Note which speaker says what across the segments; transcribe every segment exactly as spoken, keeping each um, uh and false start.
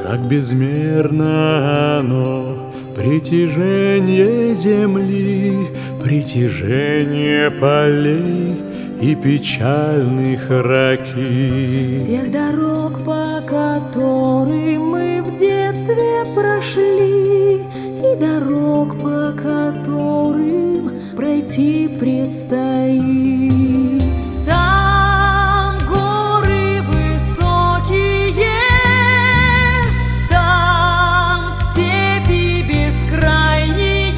Speaker 1: Как безмерно оно, притяжение земли, притяжение полей и печальных раки.
Speaker 2: Всех дорог, по которым мы в детстве прошли, и дорог, по которым пройти предстоит. Там горы высокие, там степи бескрайние,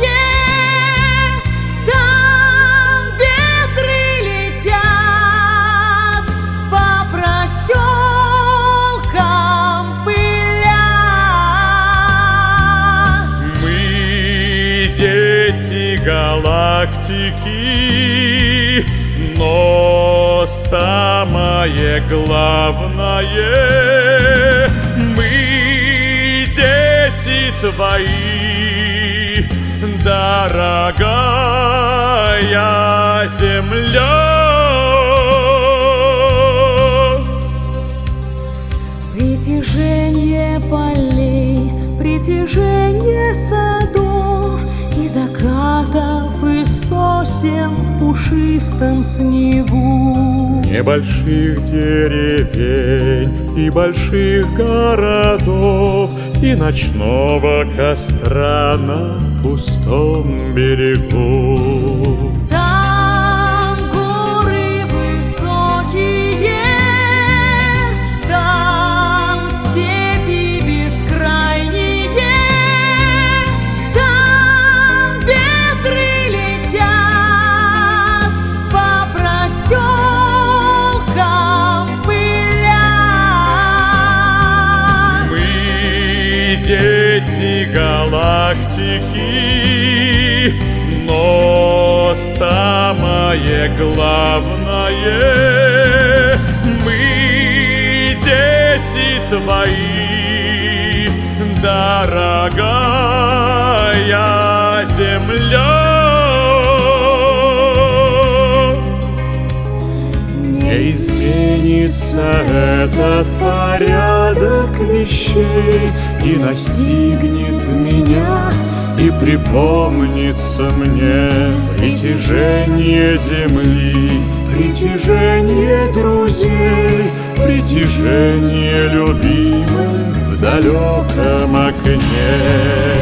Speaker 2: там ветры летят по проселкам пыля.
Speaker 1: Мы дети галактики, но самое главное, мы дети твои, дорогая земля.
Speaker 2: Притяжение полей, притяжение садов и закатов, и сосен в пушистом снегу.
Speaker 1: Небольших деревень и больших городов, и ночного костра на пустом берегу.
Speaker 2: Там горы высокие, там степи бескрайние, там ветры летят по проселкам пыля.
Speaker 1: Мы дети галактики, но самое главное, мы дети твои, дорогая земля. Не изменится этот порядок вещей, и настигнет меня, и припомнится мне притяжение земли, притяжение друзей, притяжение любимых в далеком окне.